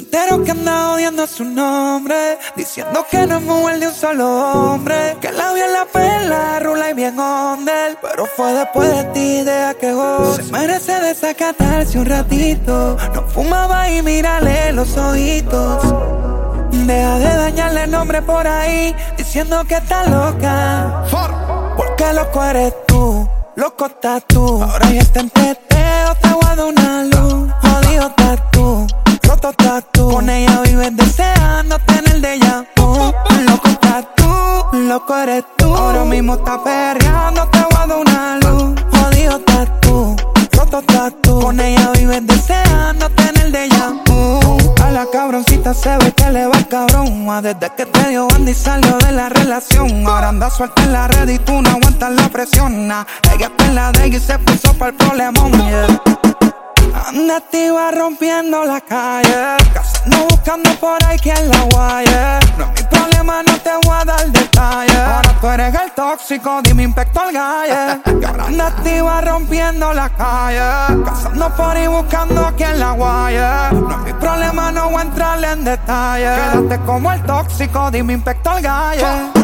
entero que anda odiando su nombre, diciendo que no es mujer de un solo hombre, que la vio en la perla, rula y bien ondel. Pero fue después de ti, deja que goce. Se merece desacatarse un ratito. No fumaba y mírale los ojitos. Deja de dañarle el nombre por ahí, diciendo que está loca. Porque loco eres tú, loco estás tú. Ahora ya está en teteo, te voy a dar una luz. Jodido estás tú, roto estás tú. Con ella vives deseando tener déjà vu. Loco estás tú, loco eres tú. Ahora mismo estás perreando, te voy a dar una luz. Jodido estás tú, roto estás tú. Con ella vives deseando tener déjà vu. A la cabroncita se ve que le va el cabrón. Desde que te dio banda y salió de la relación. Ahora anda suelta en la red y tú no aguantas la presión. Ella está en la de ella y se puso para el problemón, yeah. Anda activa rompiendo la calle, cazando buscando por ahí quien la guaye. No es mi problema, no te voy a dar detalles. Ahora tú eres el tóxico, dime inspector Galle. Que ahora anda activa rompiendo la calle, cazando por ahí buscando a quien la guaye. No es mi problema, no voy a entrarle en detalles. Quédate como el tóxico, dime inspector Galle.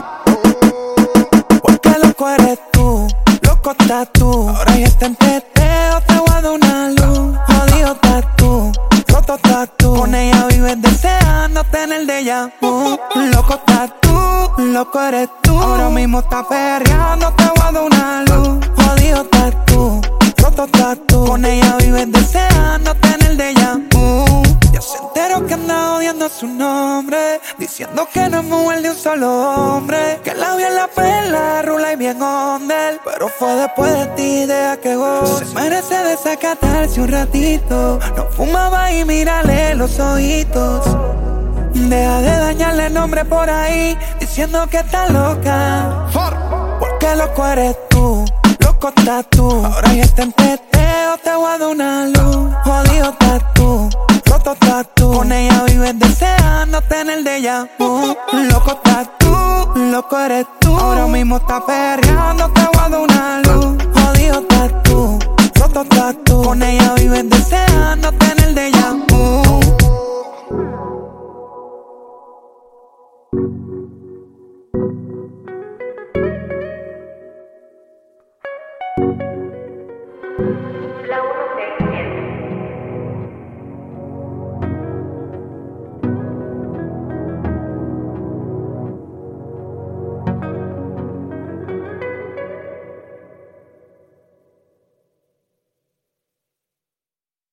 Porque loco eres tú, loco estás tú. Ahora ya está en teteo, te voy a dar una luz. Jodido estás tú, roto estás tú. Con ella vives deseando tener déjà vu. Loco estás tú, loco eres tú. Ahora mismo estás perreando, te voy a dar una luz. Jodido estás tú, roto estás tú. Con ella vives deseando tener déjà vu. Ya se enteró que anda odiando su nombre, diciendo que no es mujer de un solo hombre, que la vio en la perla, rula y bien ondel. Pero fue después de ti, deja que goce. Se merece desacatarse un ratito. No fumaba y mírale los ojitos. Deja de dañarle el nombre por ahí, diciendo que está loca. Porque loco eres tú, loco estás tú. Ahora ya está en teteo, te voy a dar una luz. Jodido estás tú, roto estás tú. Con ella vives deseando tener déjà vu. Loco estás tú, loco eres tú. Ahora mismo estás perreando, te voy a dar una luz. Jodido estás tú, roto estás tú. Con ella vives deseando tener déjà vu.